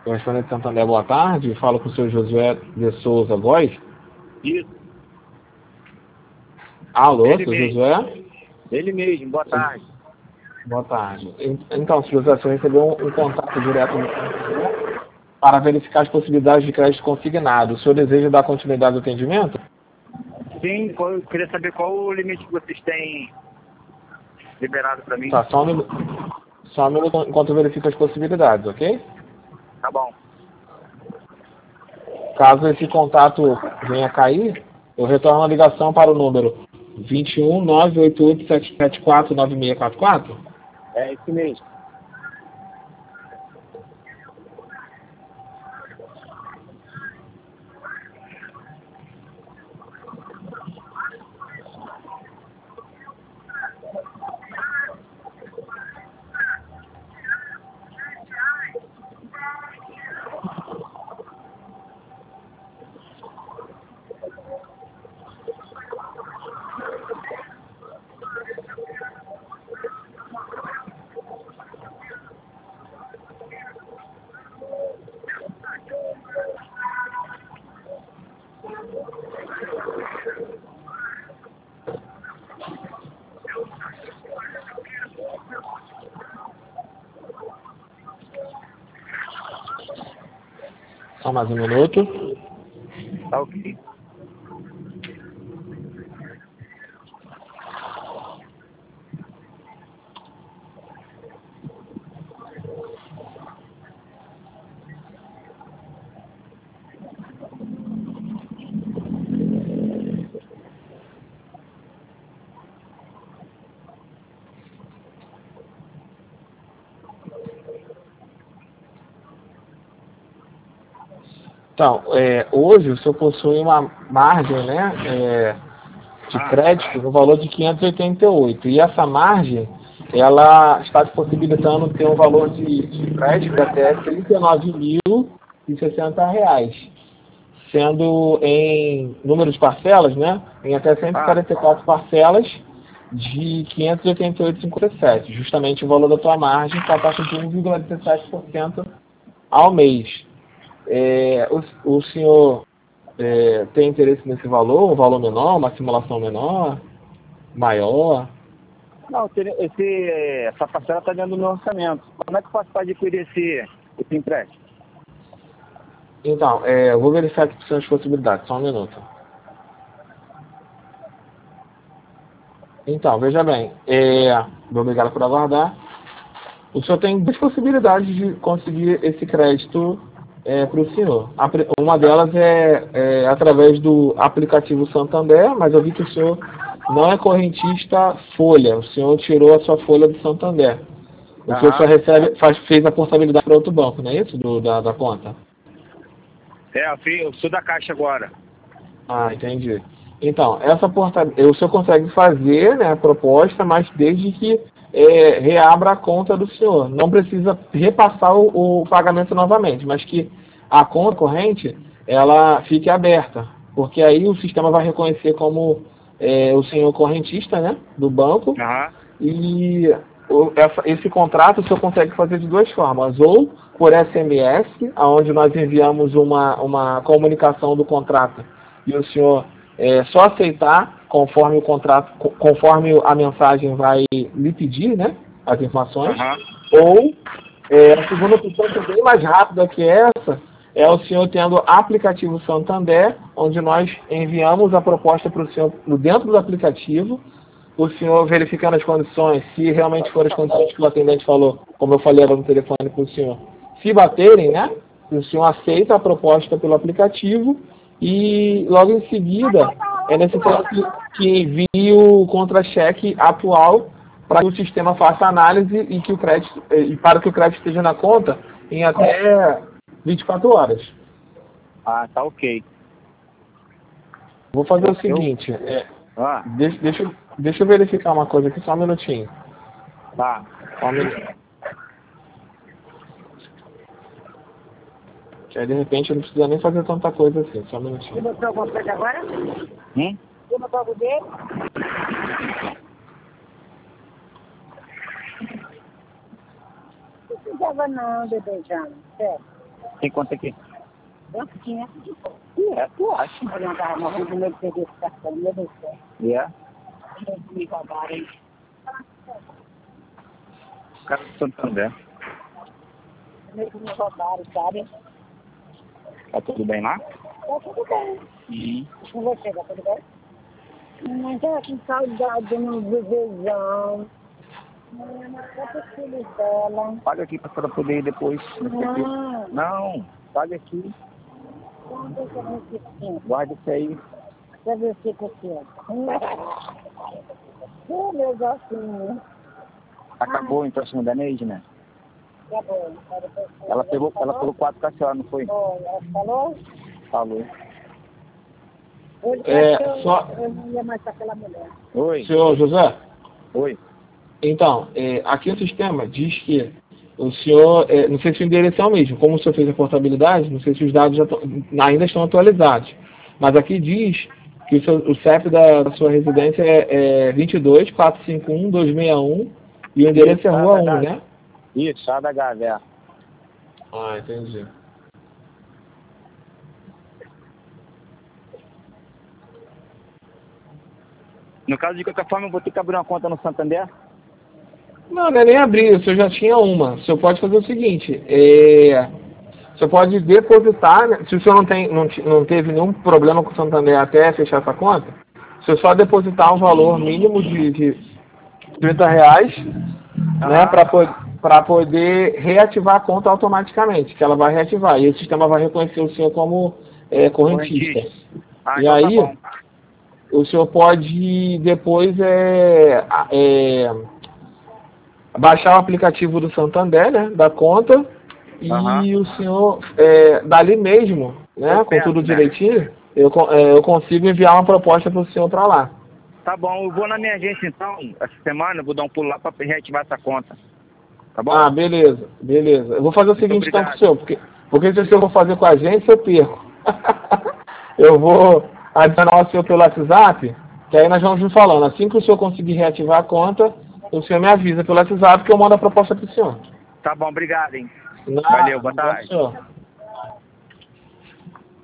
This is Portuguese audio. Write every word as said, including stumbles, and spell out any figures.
Correspondente Santander, boa tarde. Falo com o senhor Josué de Souza Góes. Isso. Alô, Ele senhor mesmo. Josué? Ele mesmo, boa tarde. Boa tarde. Então, senhor Josué, o senhor recebeu um, um contato direto do Santander para verificar as possibilidades de crédito consignado. O senhor deseja dar continuidade ao atendimento? Sim, eu queria saber qual o limite que vocês têm liberado para mim. Tá, só um minuto, só um minuto enquanto eu verifico as possibilidades, ok? Tá bom. Caso esse contato venha a cair, eu retorno a ligação para o número vinte e um, nove oito oito, sete sete quatro, nove seis quatro quatro. É isso mesmo. Só mais um minuto. Tá ok. Então, é, hoje o senhor possui uma margem, né, é, de Ah, crédito no valor de quinhentos e oitenta e oito. E essa margem, ela está te possibilitando ter um valor de, de crédito até trinta e nove mil e sessenta reais. Sendo em número de parcelas, né, em até cento e quarenta e quatro parcelas de quinhentos e oitenta e oito vírgula cinquenta e sete. Justamente o valor da tua margem com a taxa de um vírgula dezessete por cento ao mês. É, o, o senhor é, tem interesse nesse valor, um valor menor, uma simulação menor, maior? não, esse, essa parcela está dentro do meu orçamento. Como é que eu faço para adquirir esse, esse empréstimo? Então, é, eu vou verificar aqui as possibilidades, só um minuto. Então, veja bem, é, obrigado por aguardar. O senhor tem duas possibilidades de conseguir esse crédito é, para o senhor. A, uma delas é, é através do aplicativo Santander, mas eu vi que o senhor não é correntista Folha. O senhor tirou a sua folha do Santander. O Aham. senhor só recebe, faz, fez a portabilidade para outro banco, não é isso? Do, da, da conta? É, eu, fui, eu sou da Caixa agora. Ah, entendi. Então, essa portabilidade, o senhor consegue fazer, né, a proposta, mas desde que é, reabra a conta do senhor. Não precisa repassar o, o pagamento novamente, mas que a conta corrente, ela fique aberta. Porque aí o sistema vai reconhecer como é, o senhor correntista, né, do banco. Aham. E o, essa, esse contrato o senhor consegue fazer de duas formas. Ou por S M S, onde nós enviamos uma, uma comunicação do contrato e o senhor é, só aceitar conforme o contrato, conforme a mensagem vai lhe pedir, né, as informações. Aham. Ou é, a segunda opção, que é bem mais rápida que essa, é o senhor tendo aplicativo Santander, onde nós enviamos a proposta para o senhor dentro do aplicativo, o senhor verificando as condições, se realmente forem as condições que o atendente falou, como eu falei agora no telefone para o senhor, se baterem, né, o senhor aceita a proposta pelo aplicativo e logo em seguida é necessário que, que envie o contra-cheque atual para que o sistema faça análise e que o crédito e para que o crédito esteja na conta em até vinte e quatro horas. Ah, tá ok. Vou fazer Eu, o seguinte, é, ah, deixa, deixa, eu- deixa eu verificar uma coisa aqui, só um minutinho. tá. Só um minuto. Que aí de repente eu não precisa nem fazer tanta coisa assim, só um minutinho. Você botou alguma coisa agora? Hum? Você botou algo dele? Não precisava não, bebezão. Sério. Tem conta aqui? Eu tinha de pouco. É, tu acha? Eu não tava morrendo de medo de perder esse cartão, meu Deus do céu. É. Eles me roubaram. Cara do Santander. Eles me roubaram, sabe? Tá tudo bem lá? Tá tudo bem. Uhum. Com você, tá tudo bem? Mas eu com saudade do meu bebezão. Quantos filhos dela? Paga aqui pra senhora poder ir depois. Não. Não, paga aqui. Deixa eu ver se sim. Guarda isso aí. Deixa eu ver se aqui. Oh, meu gatinho. Acabou o empréstimo da Neide, né? Tá bom. Ela pegou, ela pegou quatro com a senhora, não foi? Oi, ela falou? Falou. Hoje É, eu, só- eu não ia mais com aquela mulher. Oi. Senhor José, Oi. então, é, aqui o sistema diz que o senhor, é, não sei se o endereço é o mesmo, como o senhor fez a portabilidade, não sei se os dados já tão- ainda estão atualizados, mas aqui diz que o, seu, o C E P da, da sua residência é, é vinte e dois, quatrocentos e cinquenta e um, duzentos e sessenta e um e o endereço é Isso, Rua tá, um, tá. né? Isso, chá da Gávea. Ah, entendi. No caso, de qualquer forma, eu vou ter que abrir uma conta no Santander? Não, não é nem abrir, o senhor já tinha uma. O senhor pode fazer o seguinte, é, o senhor pode depositar, né, se o senhor não, tem, não, ti- não teve nenhum problema com o Santander até fechar essa conta, o senhor só depositar um valor mínimo de, de trinta reais, né, Ah. para para poder reativar a conta automaticamente, que ela vai reativar, e o sistema vai reconhecer o senhor como é, correntista. Ah, E então aí, tá bom. o senhor pode depois é, é, baixar o aplicativo do Santander, né, da conta, e Aham. o senhor, é, dali mesmo, né, Eu com peço, tudo né? direitinho, eu, con- é, eu consigo enviar uma proposta para o senhor para lá. Tá bom, eu vou na minha agência então, essa semana, eu vou dar um pulo lá pra reativar essa conta. Tá bom? Ah, beleza, beleza. Eu vou fazer o Muito seguinte então com obrigado. o senhor, porque, porque se o senhor for fazer com a gente, eu perco. Eu vou adicionar o senhor pelo WhatsApp, que aí nós vamos vir falando. Assim que o senhor conseguir reativar a conta, o senhor me avisa pelo WhatsApp que eu mando a proposta para o senhor. Tá bom, obrigado, hein? Nada, Valeu, boa obrigado, tarde. senhor.